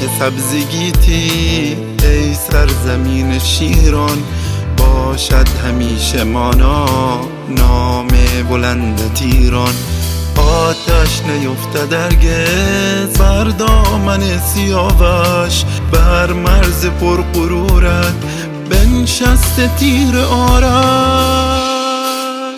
سبزگیتی ای سرزمین شیران، باشد همیشه مانا نام بلندت ایران. آتش نیفتد هرگز بر دامن سیاوش، بر مرز پرغرورت بنشسته تیر آرش.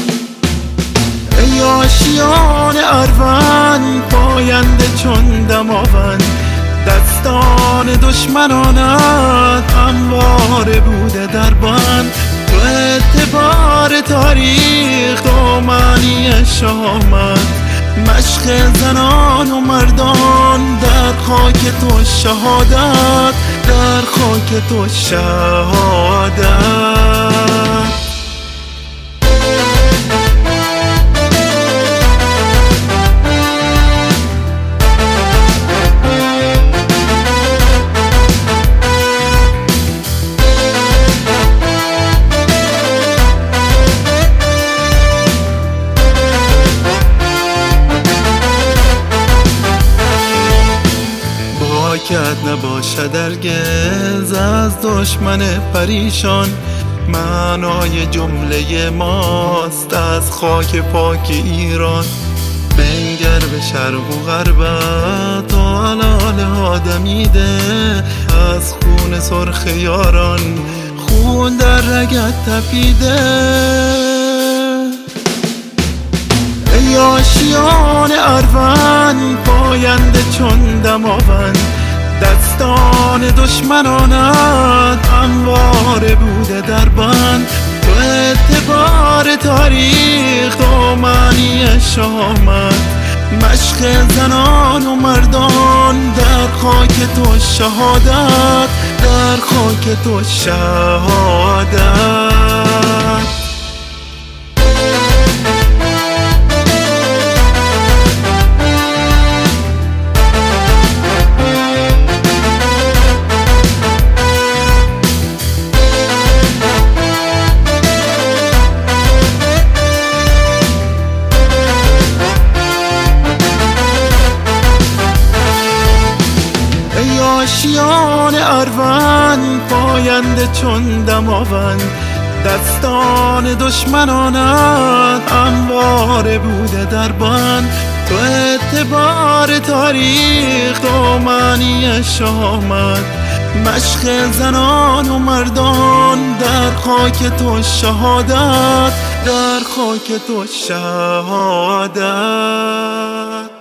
ای آشیان اروند پاینده چون دماوند، دستان دشمنانت همواره بوده در بند. تو اعتبار تاریخ تو معنی شهامت، مشق زنان و مردان در خاک تو شهادت، در خاک تو شهادت. باکت نباشد هرگز از دشمن پریشان، معنای جمله ماست از خاک پاک ایران. بنگر به شرق و غربت تا حلاله ها دمیده، از خون سرخ یاران خون در رگت تپیده. ای آشیان اروند پاینده چون دماوند، دستان دشمنانت همواره بوده در بند. تو اعتبار تاریخ تو معنی شهامت، مشق زنان و مردان در خاک تو شهادت، در خاک تو شهادت. آشیان اروند پاینده چون دماوند، دستان دشمنانت همواره بوده در بند. تو اعتبار تاریخ تو معنی شهامت، مشق زنان و مردان در خاک تو شهادت، در خاک تو شهادت.